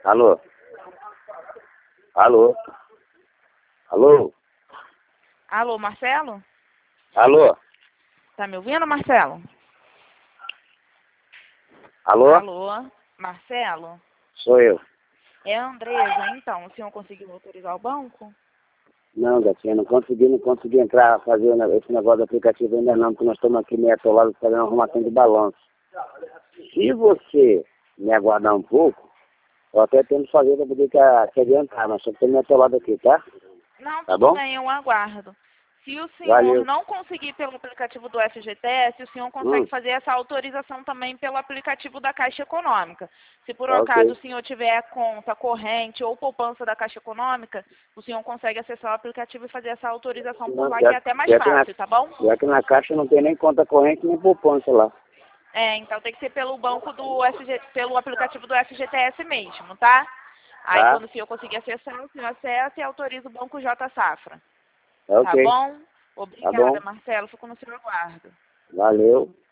Alô? Alô? Alô? Alô, Marcelo? Alô? Tá me ouvindo, Marcelo? Alô? Alô, Marcelo? Sou eu. É a Andresa, então, o senhor conseguiu autorizar o banco? Não, gatinha, não consegui entrar, fazer esse negócio do aplicativo ainda não, porque nós estamos aqui meio atolados fazendo uma arrumação de balanço. Se você me aguardar um pouco, eu até tento fazer para poder que adiantar, mas só que estou meio atolado aqui, tá? Não, Tá tudo bom? bem, eu aguardo. Se o senhor Valeu. não conseguir pelo aplicativo do FGTS, o senhor consegue fazer essa autorização também pelo aplicativo da Caixa Econômica. Se por Tá acaso ok. o senhor tiver conta corrente ou poupança da Caixa Econômica, o senhor consegue acessar o aplicativo e fazer essa autorização por lá, que é até mais fácil, tá bom? Já que na Caixa não tem nem conta corrente nem poupança lá. É, então tem que ser pelo banco do pelo aplicativo do FGTS mesmo, tá? Aí Tá? quando o senhor conseguir acessar, o senhor acessa e autoriza o Banco J Safra. Tá Tá ok. bom? Tá bom. Obrigada, Marcelo. Fico no seu aguardo. Valeu.